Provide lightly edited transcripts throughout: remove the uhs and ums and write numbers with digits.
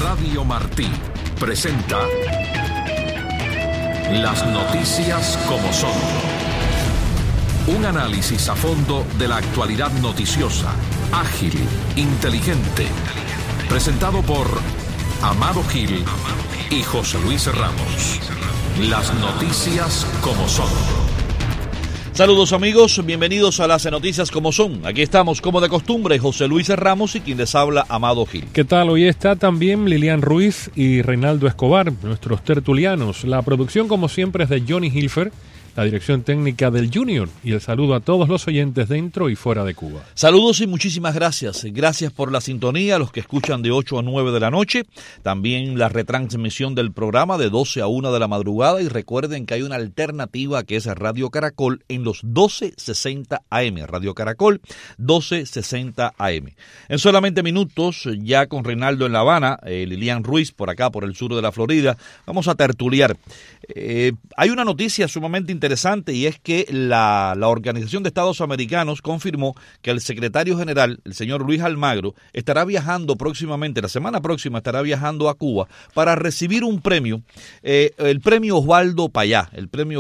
Radio Martí presenta Las noticias como son. Un análisis a fondo de la actualidad noticiosa, ágil, inteligente. Presentado por Amado Gil y José Luis Ramos. Las noticias como son. Saludos amigos, bienvenidos a las noticias como son. Aquí estamos como de costumbre, José Luis Ramos y quien les habla, Amado Gil. ¿Qué tal? Hoy está también Lilian Ruiz y Reinaldo Escobar, nuestros tertulianos. La producción como siempre es de Johnny Hilfer, la dirección técnica del Junior, y el saludo a todos los oyentes dentro y fuera de Cuba. Saludos y muchísimas gracias. Gracias por la sintonía, a los que escuchan de 8 a 9 de la noche. También la retransmisión del programa de 12 a 1 de la madrugada. Y recuerden que hay una alternativa que es Radio Caracol en los 12:60 AM. Radio Caracol, 12:60 AM. En solamente minutos, ya con Reinaldo en La Habana, Lilian Ruiz por acá, por el sur de la Florida, vamos a tertuliar. Hay una noticia sumamente interesante y es que la Organización de Estados Americanos confirmó que el secretario general, el señor Luis Almagro, estará viajando próximamente, la semana próxima estará viajando a Cuba para recibir un premio, el premio Osvaldo Payá,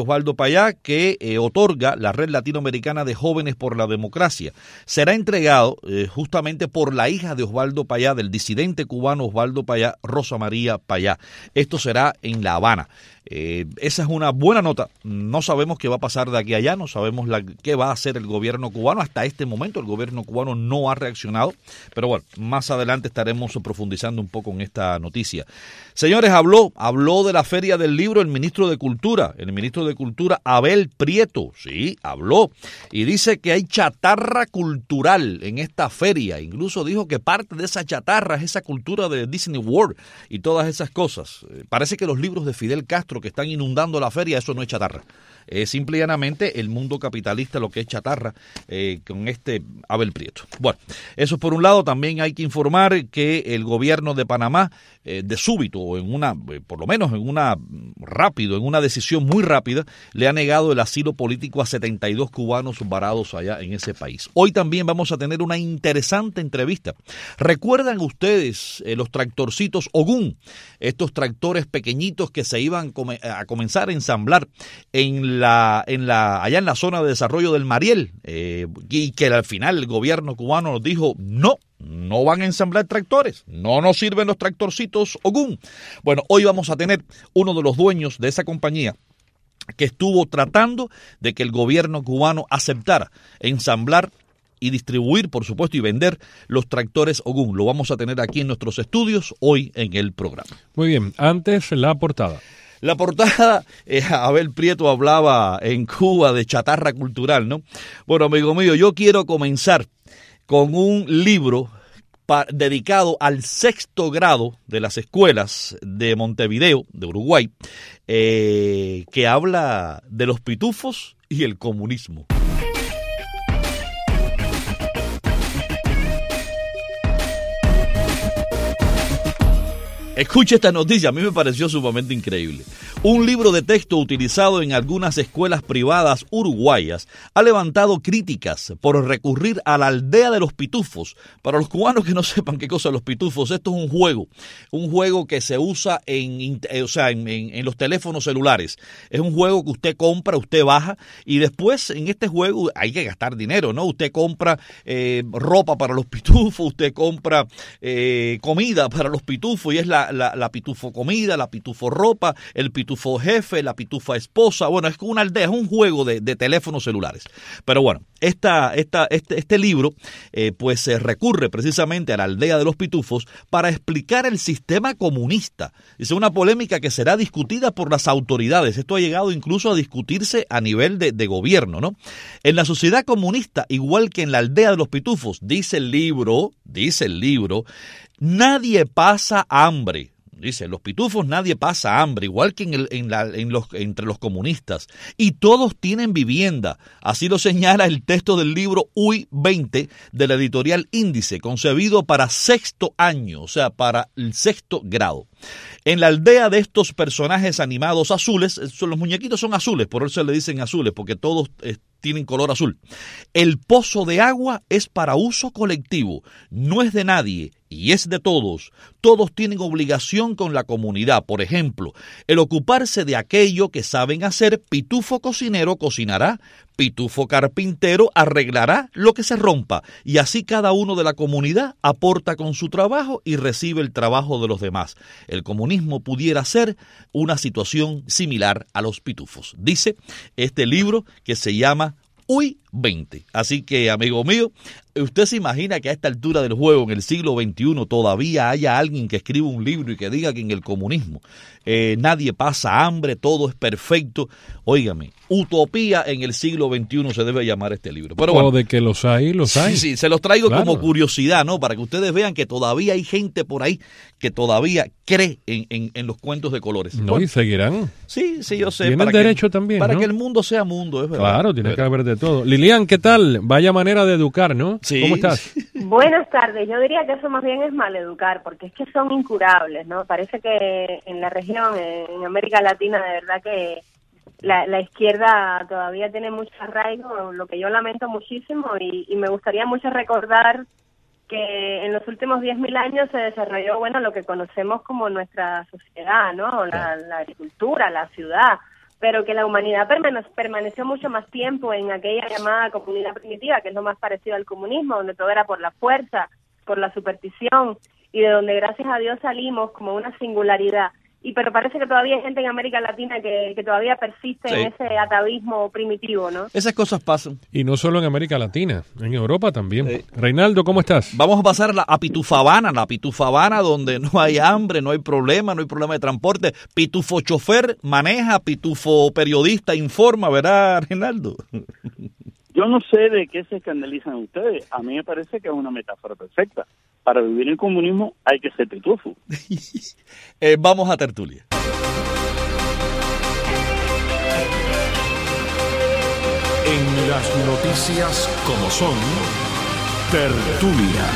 que otorga la Red Latinoamericana de Jóvenes por la Democracia. Será entregado justamente por la hija de Osvaldo Payá, del disidente cubano Osvaldo Payá, Rosa María Payá. Esto será en La Habana. Esa es una buena nota. No sabemos qué va a pasar de aquí a allá, no sabemos qué va a hacer el gobierno cubano. Hasta este momento el gobierno cubano no ha reaccionado, pero bueno, más adelante estaremos profundizando un poco en esta noticia. Señores, habló de la Feria del Libro el ministro de Cultura Abel Prieto, sí, habló, y dice que hay chatarra cultural en esta feria. Incluso dijo que parte de esa chatarra es esa cultura de Disney World y todas esas cosas. Parece que los libros de Fidel Castro que están inundando la feria, eso no es chatarra. Simple y llanamente el mundo capitalista lo que es chatarra con este Abel Prieto. Bueno, eso por un lado. También hay que informar que el gobierno de Panamá, de súbito, por lo menos en una decisión muy rápida, le ha negado el asilo político a 72 cubanos varados allá en ese país. Hoy también vamos a tener una interesante entrevista. ¿Recuerdan ustedes los tractorcitos Ogún? Estos tractores pequeñitos que se iban a comenzar a ensamblar allá en la zona de desarrollo del Mariel, y que al final el gobierno cubano nos dijo no van a ensamblar tractores, no nos sirven los tractorcitos Ogún. Bueno, hoy vamos a tener uno de los dueños de esa compañía que estuvo tratando de que el gobierno cubano aceptara ensamblar y distribuir, por supuesto, y vender los tractores Ogún. Lo vamos a tener aquí en nuestros estudios hoy en el programa. Muy bien, antes la portada. La portada, Abel Prieto hablaba en Cuba de chatarra cultural, ¿no? Bueno, amigo mío, yo quiero comenzar con un libro dedicado al 6º grado de las escuelas de Montevideo, de Uruguay, que habla de los pitufos y el comunismo. Escuche esta noticia, a mí me pareció sumamente increíble. Un libro de texto utilizado en algunas escuelas privadas uruguayas ha levantado críticas por recurrir a la aldea de los pitufos. Para los cubanos que no sepan qué cosa son los pitufos, esto es un juego que se usa en los teléfonos celulares. Es un juego que usted compra, usted baja, y después en este juego hay que gastar dinero, ¿no? Usted compra ropa para los pitufos, usted compra comida para los pitufos, y es la pitufo comida, la pitufo ropa, el pitufo jefe, la pitufa esposa. Bueno, es una aldea, es un juego de teléfonos celulares. Pero bueno, este libro pues se recurre precisamente a la aldea de los pitufos para explicar el sistema comunista. Es una polémica que será discutida por las autoridades. Esto ha llegado incluso a discutirse a nivel de gobierno, ¿no? En la sociedad comunista, igual que en la aldea de los pitufos, dice el libro, nadie pasa hambre. Dice, los pitufos nadie pasa hambre, igual que entre los comunistas. Y todos tienen vivienda. Así lo señala el texto del libro UI 20 de la editorial Índice, concebido para 6º año, o sea, para el 6º grado. En la aldea de estos personajes animados azules, los muñequitos son azules, por eso le dicen azules, porque todos tienen color azul. El pozo de agua es para uso colectivo, no es de nadie y es de todos. Todos tienen obligación con la comunidad. Por ejemplo, el ocuparse de aquello que saben hacer, pitufo cocinero cocinará, pitufo carpintero arreglará lo que se rompa, y así cada uno de la comunidad aporta con su trabajo y recibe el trabajo de los demás. El comunismo pudiera ser una situación similar a los pitufos, dice este libro que se llama Uy 20. Así que, amigo mío, ¿usted se imagina que a esta altura del juego, en el siglo XXI, todavía haya alguien que escriba un libro y que diga que en el comunismo nadie pasa hambre, todo es perfecto? Óigame, utopía en el siglo XXI se debe llamar este libro. Pero bueno, o de que los hay, los hay. Sí, se los traigo claro, como curiosidad, ¿no? Para que ustedes vean que todavía hay gente por ahí que todavía cree en los cuentos de colores. No, bueno, y seguirán. Sí, yo sé. Tienen derecho también, para ¿no? que el mundo sea mundo, es verdad. Claro, tiene que haber de todo. Lilian, ¿qué tal? Vaya manera de educar, ¿no? Sí. ¿Cómo estás? Buenas tardes. Yo diría que eso más bien es maleducar, porque es que son incurables, ¿no? Parece que en la región, en América Latina, de verdad que la izquierda todavía tiene mucho arraigo, lo que yo lamento muchísimo, y me gustaría mucho recordar que en los últimos 10.000 años se desarrolló, bueno, lo que conocemos como nuestra sociedad, ¿no? La agricultura, la ciudad, pero que la humanidad permaneció mucho más tiempo en aquella llamada comunidad primitiva, que es lo más parecido al comunismo, donde todo era por la fuerza, por la superstición, y de donde gracias a Dios salimos como una singularidad. Pero parece que todavía hay gente en América Latina que todavía persiste en ese atavismo primitivo, ¿no? Esas cosas pasan. Y no solo en América Latina, en Europa también. Reinaldo, ¿cómo estás? Vamos a pasar a Pitufabana, la Pitufabana donde no hay hambre, no hay problema de transporte. Pitufo chofer maneja, pitufo periodista informa, ¿verdad, Reinaldo? Yo no sé de qué se escandalizan ustedes. A mí me parece que es una metáfora perfecta. Para vivir el comunismo hay que ser pitufo. Vamos a tertulia. En las noticias como son, tertulia.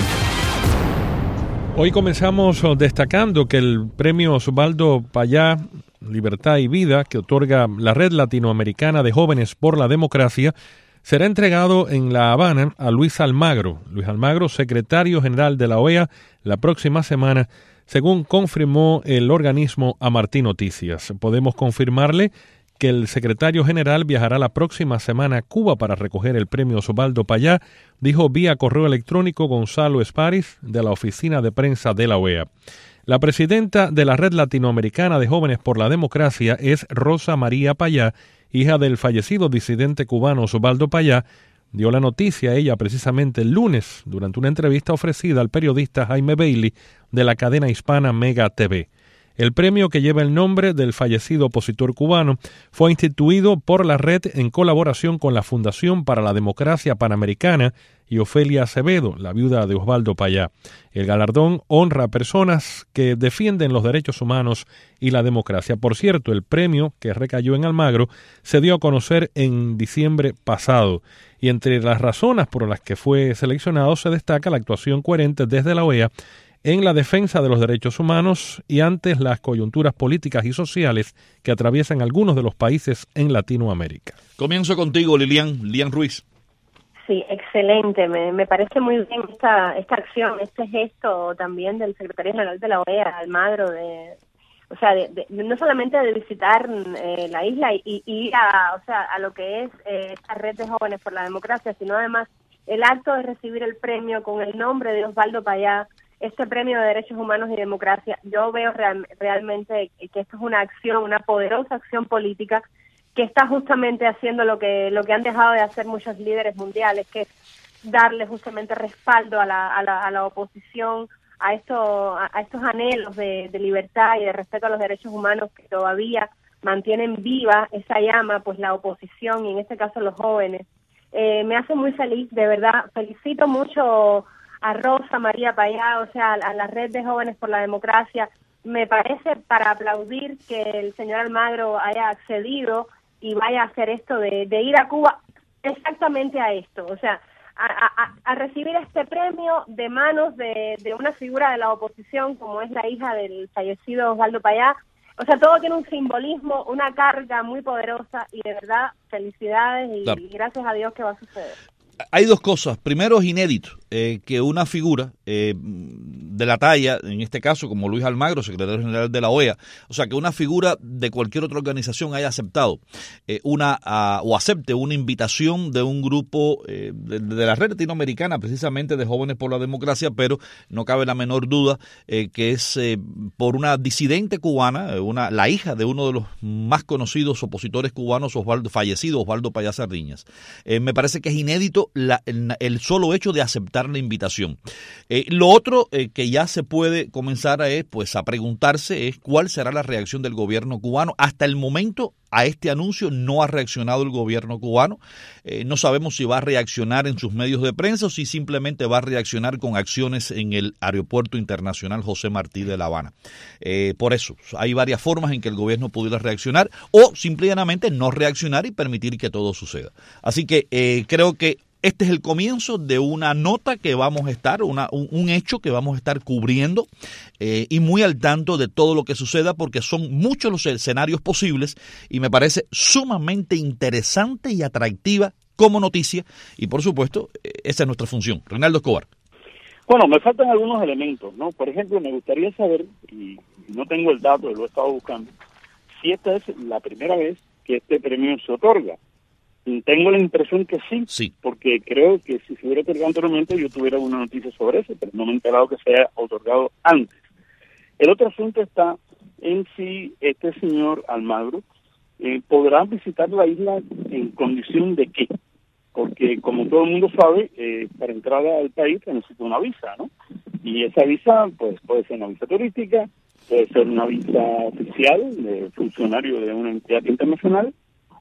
Hoy comenzamos destacando que el premio Osvaldo Payá, Libertad y Vida, que otorga la Red Latinoamericana de Jóvenes por la Democracia, será entregado en La Habana a Luis Almagro. Luis Almagro, secretario general de la OEA, la próxima semana, según confirmó el organismo a Martín Noticias. Podemos confirmarle que el secretario general viajará la próxima semana a Cuba para recoger el premio Osvaldo Payá, dijo vía correo electrónico Gonzalo Espariz de la oficina de prensa de la OEA. La presidenta de la Red Latinoamericana de Jóvenes por la Democracia es Rosa María Payá, hija del fallecido disidente cubano Osvaldo Payá. Dio la noticia ella precisamente el lunes durante una entrevista ofrecida al periodista Jaime Bailey de la cadena hispana Mega TV. El premio, que lleva el nombre del fallecido opositor cubano, fue instituido por la red en colaboración con la Fundación para la Democracia Panamericana y Ofelia Acevedo, la viuda de Osvaldo Payá. El galardón honra a personas que defienden los derechos humanos y la democracia. Por cierto, el premio, que recayó en Almagro, se dio a conocer en diciembre pasado. Y entre las razones por las que fue seleccionado se destaca la actuación coherente desde la OEA en la defensa de los derechos humanos y ante las coyunturas políticas y sociales que atraviesan algunos de los países en Latinoamérica. Comienzo contigo, Lilian Ruiz. Sí, excelente. Me parece muy bien esta acción, este gesto también del secretario general de la OEA, Almagro, no solamente de visitar la isla y ir a lo que es esta red de jóvenes por la democracia, sino además el acto de recibir el premio con el nombre de Osvaldo Payá, este premio de derechos humanos y democracia. Yo veo realmente que esto es una acción, una poderosa acción política que está justamente haciendo lo que han dejado de hacer muchos líderes mundiales, que es darle justamente respaldo a la oposición, a estos anhelos de libertad y de respeto a los derechos humanos que todavía mantienen viva esa llama, pues la oposición y en este caso los jóvenes. Me hace muy feliz, de verdad. Felicito mucho a Rosa María Payá, a la Red de Jóvenes por la Democracia. Me parece para aplaudir que el señor Almagro haya accedido y vaya a hacer esto de ir a Cuba exactamente a esto, a recibir este premio de manos de una figura de la oposición como es la hija del fallecido Osvaldo Payá, O sea, todo tiene un simbolismo, una carga muy poderosa y de verdad felicidades y, claro, y gracias a Dios que va a suceder. Hay dos cosas. Primero, es inédito que una figura de la talla, en este caso como Luis Almagro, secretario general de la OEA, o sea, que una figura de cualquier otra organización haya aceptado o acepte una invitación de un grupo de la red latinoamericana, precisamente de Jóvenes por la Democracia, pero no cabe la menor duda que es por una disidente cubana, la hija de uno de los más conocidos opositores cubanos, fallecido Osvaldo Payá Sardiñas. Me parece que es inédito el solo hecho de aceptar la invitación. Lo otro que ya se puede comenzar a preguntarse es cuál será la reacción del gobierno cubano. Hasta el momento, a este anuncio no ha reaccionado el gobierno cubano. No sabemos si va a reaccionar en sus medios de prensa o si simplemente va a reaccionar con acciones en el Aeropuerto Internacional José Martí de La Habana. Por eso, hay varias formas en que el gobierno pudiera reaccionar o simplemente no reaccionar y permitir que todo suceda. Así que creo que este es el comienzo de una nota que vamos a estar, un hecho que vamos a estar cubriendo y muy al tanto de todo lo que suceda, porque son muchos los escenarios posibles y me parece sumamente interesante y atractiva como noticia y por supuesto esa es nuestra función. Reinaldo Escobar. Bueno, me faltan algunos elementos, ¿no? Por ejemplo, me gustaría saber, y no tengo el dato, lo he estado buscando, si esta es la primera vez que este premio se otorga. Tengo la impresión que sí, porque creo que si se hubiera otorgado anteriormente yo tuviera una noticia sobre eso, pero no me he enterado que se haya otorgado antes. El otro asunto está en si este señor Almagro podrá visitar la isla en condición de qué, porque como todo el mundo sabe, para entrar al país se necesita una visa, ¿no? Y esa visa pues puede ser una visa turística, puede ser una visa oficial de funcionario de una entidad internacional,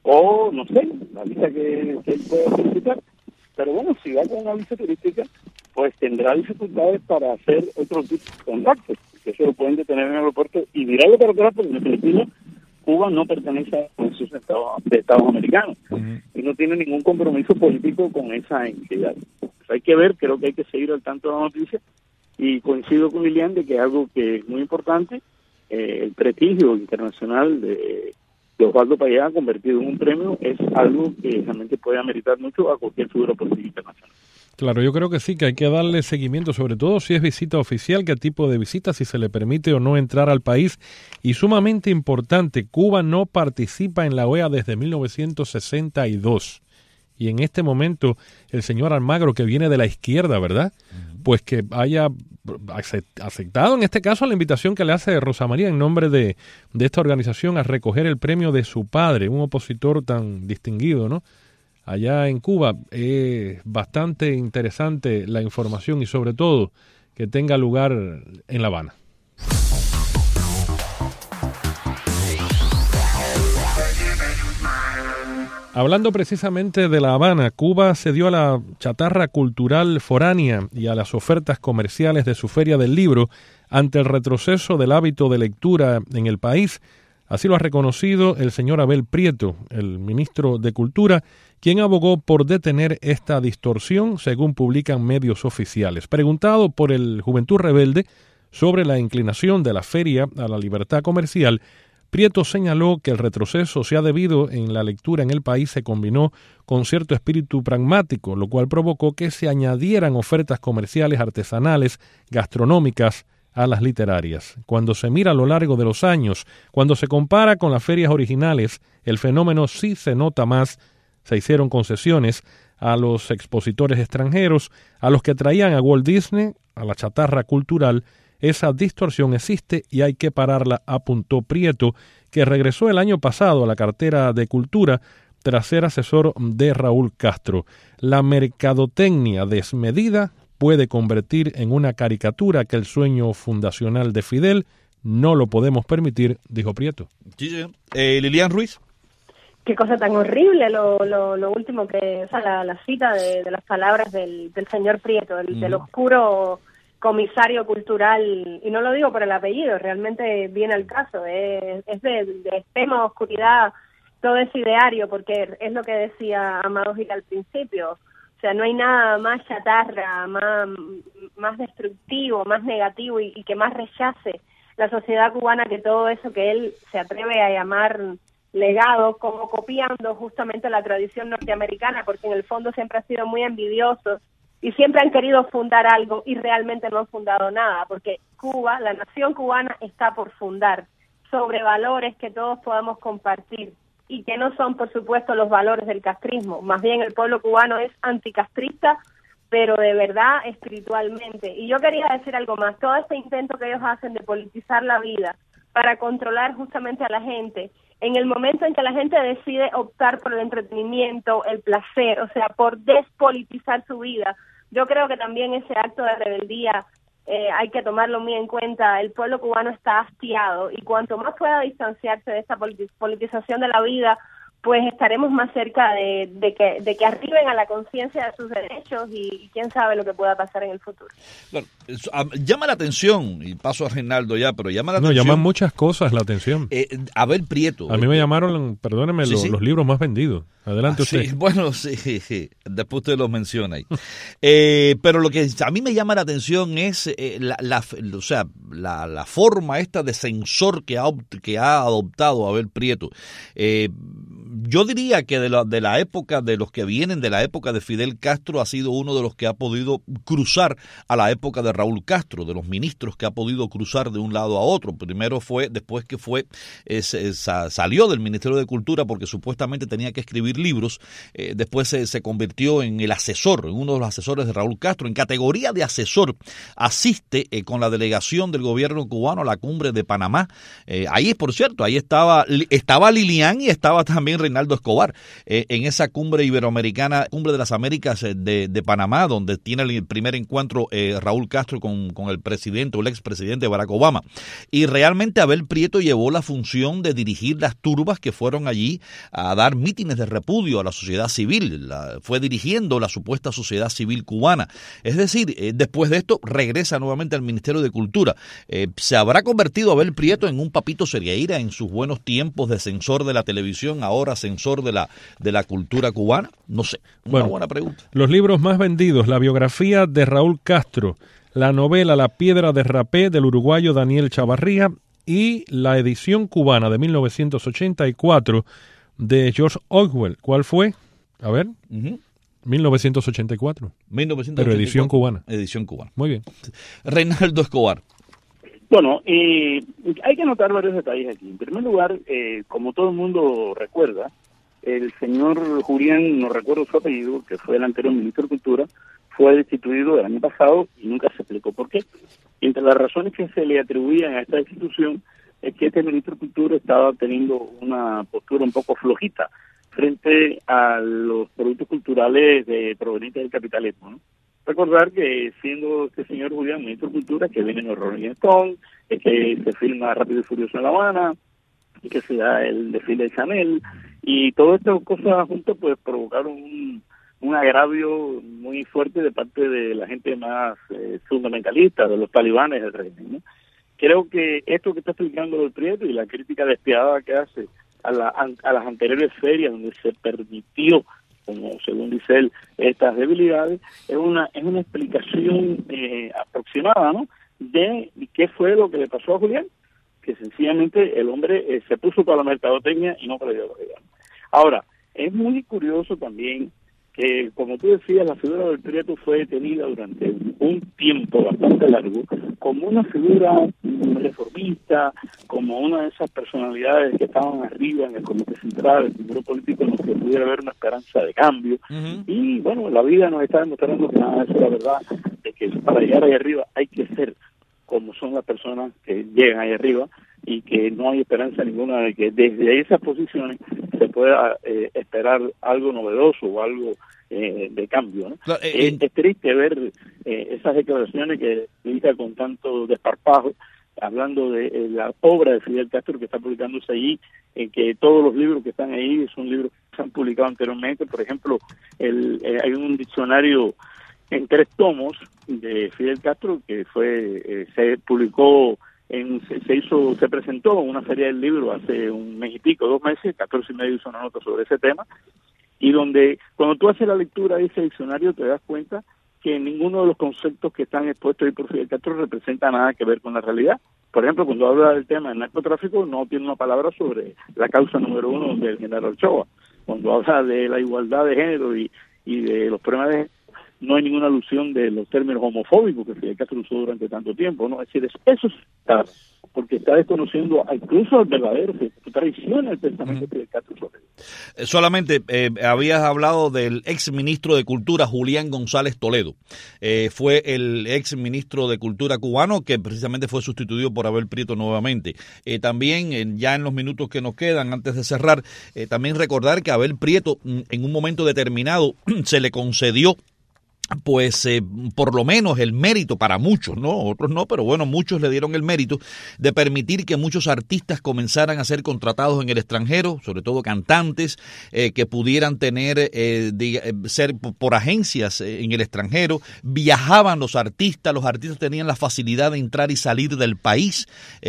o no sé, la visa que él pueda solicitar. Pero bueno, si va con una visa turística, pues tendrá dificultades para hacer otro tipo de contactos, que eso lo pueden detener en el aeropuerto y virarlo para atrás, porque en definitiva Cuba no pertenece a esos Estados americanos y no tiene ningún compromiso político con esa entidad. Pues hay que ver, creo que hay que seguir al tanto de la noticia y coincido con Lilian de que es algo que es muy importante, el prestigio internacional de Osvaldo Payá convertido en un premio es algo que realmente puede ameritar mucho a cualquier figura política internacional. Claro, yo creo que sí, que hay que darle seguimiento, sobre todo si es visita oficial, qué tipo de visita, si se le permite o no entrar al país. Y sumamente importante, Cuba no participa en la OEA desde 1962. Y en este momento el señor Almagro, que viene de la izquierda, ¿verdad? Pues que haya aceptado en este caso la invitación que le hace Rosa María en nombre de esta organización a recoger el premio de su padre, un opositor tan distinguido, ¿no? Allá en Cuba es bastante interesante la información y sobre todo que tenga lugar en La Habana. Hablando precisamente de La Habana, Cuba cedió a la chatarra cultural foránea y a las ofertas comerciales de su Feria del Libro ante el retroceso del hábito de lectura en el país. Así lo ha reconocido el señor Abel Prieto, el ministro de Cultura, quien abogó por detener esta distorsión, según publican medios oficiales. Preguntado por el Juventud Rebelde sobre la inclinación de la feria a la libertad comercial, Prieto señaló que el retroceso se ha debido en la lectura en el país se combinó con cierto espíritu pragmático, lo cual provocó que se añadieran ofertas comerciales, artesanales, gastronómicas a las literarias. Cuando se mira a lo largo de los años, cuando se compara con las ferias originales, el fenómeno sí se nota más. Se hicieron concesiones a los expositores extranjeros, a los que traían a Walt Disney, a la chatarra cultural. Esa distorsión existe y hay que pararla, apuntó Prieto, que regresó el año pasado a la cartera de Cultura tras ser asesor de Raúl Castro. La mercadotecnia desmedida puede convertir en una caricatura que el sueño fundacional de Fidel no lo podemos permitir, dijo Prieto. Sí. Lilian Ruiz. Qué cosa tan horrible lo último que, o sea, la cita de las palabras del señor Prieto, del oscuro comisario cultural, y no lo digo por el apellido, realmente viene al caso, es de extrema oscuridad todo ese ideario, porque es lo que decía Amado Gil al principio, o sea, no hay nada más chatarra, más destructivo, más negativo y que más rechace la sociedad cubana que todo eso que él se atreve a llamar legado, como copiando justamente la tradición norteamericana, porque en el fondo siempre han sido muy envidiosos y siempre han querido fundar algo y realmente no han fundado nada, porque Cuba, la nación cubana, está por fundar sobre valores que todos podamos compartir y que no son, por supuesto, los valores del castrismo. Más bien el pueblo cubano es anticastrista, pero de verdad espiritualmente. Y yo quería decir algo más. Todo este intento que ellos hacen de politizar la vida para controlar justamente a la gente, en el momento en que la gente decide optar por el entretenimiento, el placer, o sea, por despolitizar su vida, yo creo que también ese acto de rebeldía hay que tomarlo muy en cuenta. El pueblo cubano está hastiado y cuanto más pueda distanciarse de esta politización de la vida, pues estaremos más cerca de que arriben a la conciencia de sus derechos y quién sabe lo que pueda pasar en el futuro. Claro, llama la atención, y paso a Reinaldo ya, pero llama la atención. Llaman muchas cosas la atención. Abel Prieto. A mí me llamaron, perdóneme, sí, los libros más vendidos. Adelante usted. Sí, bueno, sí, después usted los menciona ahí. Pero lo que a mí me llama la atención es la forma esta de censor que ha adoptado Abel Prieto. Yo diría que de la época, de los que vienen de la época de Fidel Castro, ha sido uno de los que ha podido cruzar a la época de Raúl Castro, de los ministros que ha podido cruzar de un lado a otro. Primero fue, después que salió del Ministerio de Cultura porque supuestamente tenía que escribir libros, después se convirtió en el asesor, en uno de los asesores de Raúl Castro. En categoría de asesor, asiste con la delegación del gobierno cubano a la cumbre de Panamá. Ahí, por cierto, ahí estaba Lilian y estaba también Reinaldo Escobar, en esa cumbre iberoamericana, cumbre de las Américas de Panamá, donde tiene el primer encuentro Raúl Castro con el presidente o el expresidente Barack Obama. Y realmente Abel Prieto llevó la función de dirigir las turbas que fueron allí a dar mítines de repudio a la sociedad civil, fue dirigiendo la supuesta sociedad civil cubana. Es decir, después de esto regresa nuevamente al Ministerio de Cultura. ¿Se habrá convertido Abel Prieto en un Papito Sergueira en sus buenos tiempos de censor de la televisión, ahora censor de la cultura cubana? No sé, una buena pregunta. Los libros más vendidos: la biografía de Raúl Castro, la novela La piedra de rapé del uruguayo Daniel Chavarría y la edición cubana de 1984 de George Orwell. ¿Cuál fue? A ver. 1984. Pero edición cubana. Edición cubana. Muy bien. Reinaldo Escobar. Bueno, hay que notar varios detalles aquí. En primer lugar, como todo el mundo recuerda, el señor Julián, no recuerdo su apellido, que fue el anterior ministro de Cultura, fue destituido el año pasado y nunca se explicó por qué. Entre las razones que se le atribuían a esta destitución es que este ministro de Cultura estaba teniendo una postura un poco flojita frente a los productos culturales provenientes del capitalismo, ¿no? Recordar que siendo este señor Julián ministro de Cultura, que vienen los Rolling Stones, que se filma Rápido y Furioso en La Habana, y que se da el desfile de Chanel, y todas estas cosas juntas pues provocaron un agravio muy fuerte de parte de la gente más fundamentalista, de los talibanes del régimen, ¿no? Creo que esto que está explicando el Prieto y la crítica despiadada que hace a las anteriores ferias donde se permitió, como según dice él, estas debilidades, es una explicación aproximada, ¿no?, de qué fue lo que le pasó a Julián, que sencillamente el hombre se puso para la mercadotecnia y no para la ideología. Ahora, es muy curioso también que, como tú decías, la figura del Prieto fue detenida durante un tiempo bastante largo como una figura reformista, como una de esas personalidades que estaban arriba en el Comité Central, el figura político en los que pudiera haber una esperanza de cambio. Y bueno, la vida nos está demostrando que nada de eso es la verdad, de que para llegar ahí arriba hay que ser como son las personas que llegan ahí arriba, y que no hay esperanza ninguna de que desde esas posiciones se pueda esperar algo novedoso o algo de cambio, ¿no? Claro, es triste ver esas declaraciones que dice con tanto desparpajo, hablando de la obra de Fidel Castro que está publicándose allí, en que todos los libros que están ahí son libros que se han publicado anteriormente. Por ejemplo, hay un diccionario en 3 tomos de Fidel Castro que se publicó se presentó en una feria del libro hace un mes y pico, 2 meses. 14 y medio hizo una nota sobre ese tema, y donde cuando tú haces la lectura de ese diccionario te das cuenta que ninguno de los conceptos que están expuestos ahí por Fidel Castro representa nada que ver con la realidad. Por ejemplo, cuando habla del tema del narcotráfico, no tiene una palabra sobre la causa número 1 del general Ochoa. Cuando habla de la igualdad de género y de los problemas de género, no hay ninguna alusión de los términos homofóbicos que Fidel Castro usó durante tanto tiempo, ¿no? Es decir, eso está, porque está desconociendo incluso al verdadero, traiciona el pensamiento de Fidel Castro sobre él. Solamente habías hablado del ex ministro de Cultura, Julián González Toledo. Fue el ex ministro de Cultura cubano que precisamente fue sustituido por Abel Prieto nuevamente. También, ya en los minutos que nos quedan, antes de cerrar, también recordar que a Abel Prieto, en un momento determinado, se le concedió pues por lo menos el mérito para muchos, ¿no? Otros no, pero bueno, muchos le dieron el mérito de permitir que muchos artistas comenzaran a ser contratados en el extranjero, sobre todo cantantes, que pudieran tener, ser por agencias en el extranjero. Viajaban los artistas tenían la facilidad de entrar y salir del país,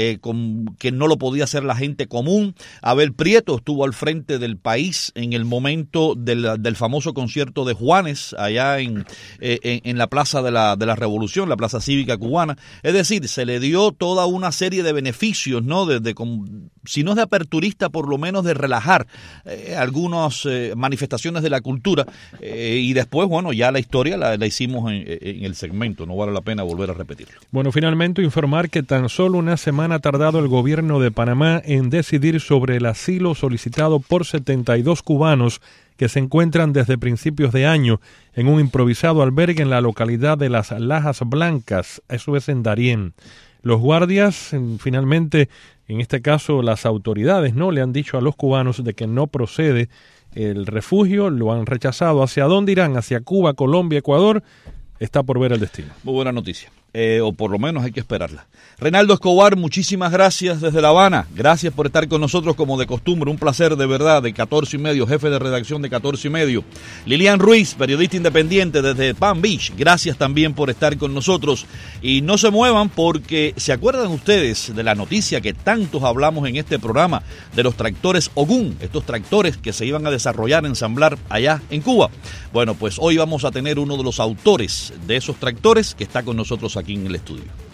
que no lo podía hacer la gente común. Abel Prieto estuvo al frente del país en el momento del famoso concierto de Juanes, allá en la Plaza de la Revolución, la Plaza Cívica Cubana. Es decir, se le dio toda una serie de beneficios, ¿no? Si no es de aperturista, por lo menos de relajar algunas manifestaciones de la cultura. Y después, bueno, ya la historia la hicimos en el segmento, no vale la pena volver a repetirlo. Bueno, finalmente informar que tan solo una semana ha tardado el gobierno de Panamá en decidir sobre el asilo solicitado por 72 cubanos que se encuentran desde principios de año en un improvisado albergue en la localidad de Las Lajas Blancas, eso es en Darién. Los guardias, finalmente, en este caso las autoridades, ¿no?, le han dicho a los cubanos de que no procede el refugio, lo han rechazado. ¿Hacia dónde irán? ¿Hacia Cuba, Colombia, Ecuador? Está por ver el destino. Muy buena noticia. O por lo menos hay que esperarla. Reinaldo Escobar, muchísimas gracias desde La Habana. Gracias por estar con nosotros como de costumbre. Un placer de verdad, de 14 y medio, jefe de redacción de 14 y medio. Lilian Ruiz, periodista independiente desde Palm Beach. Gracias también por estar con nosotros. Y no se muevan porque ¿se acuerdan ustedes de la noticia que tantos hablamos en este programa de los tractores Ogun? Estos tractores que se iban a desarrollar, ensamblar allá en Cuba. Bueno, pues hoy vamos a tener uno de los autores de esos tractores que está con nosotros aquí en el estudio.